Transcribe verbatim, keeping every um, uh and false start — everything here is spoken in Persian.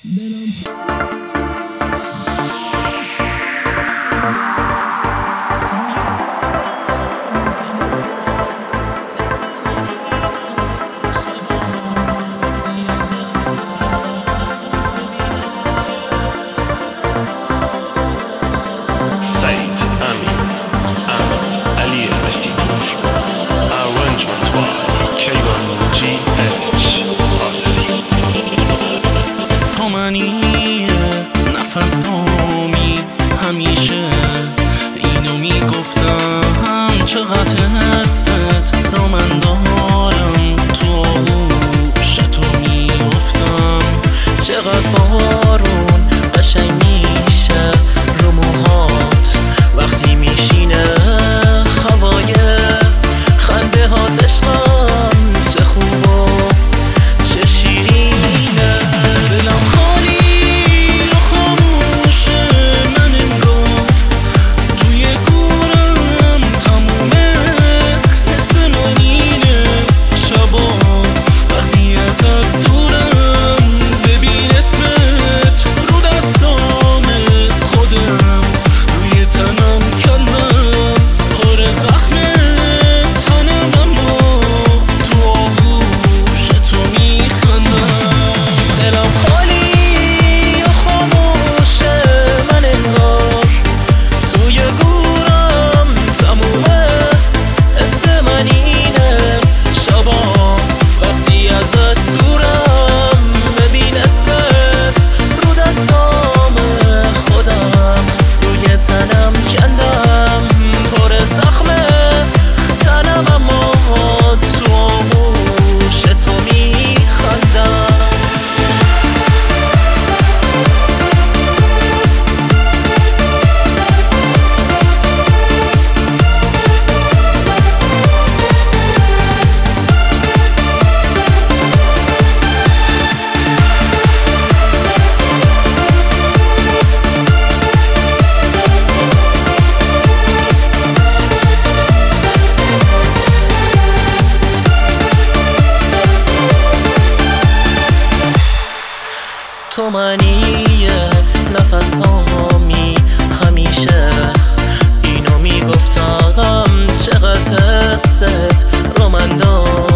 Said Amin, Ahmad Ali Mehdipour. Arrangement by Kayvan G H Asadi. تو منی نفسامی همیشه اینو میگفتم، چقدر حست رو من دارم، تو آغوش تو میفتم، چقدر بارون قشنگ میشه رو موهات وقتی میشینه هوای خنده هات. عشقم چه خوب و چه شیرینه، دلم خالی و خاموشه، من انگار توی گورم تمومه، حس من اینه شبا وقتی ازت دورم، ببین اسمت رو دستامه، خودم روی تنم کندم، پر زخمه تنم اما تو آغوش تو میخندم. دلم خالی و خاموشه، من انگار توی گورم تمومه، حس من اینه شبا وقتی ازت دورم، ببین اسمت رو دستامه، خودم روی تنم کندم، پر زخمه تنم اما تو آغوش تو میخندم. تو منی نفسامی همیشه اینو میگفتم، چقدر حست رو من دارم.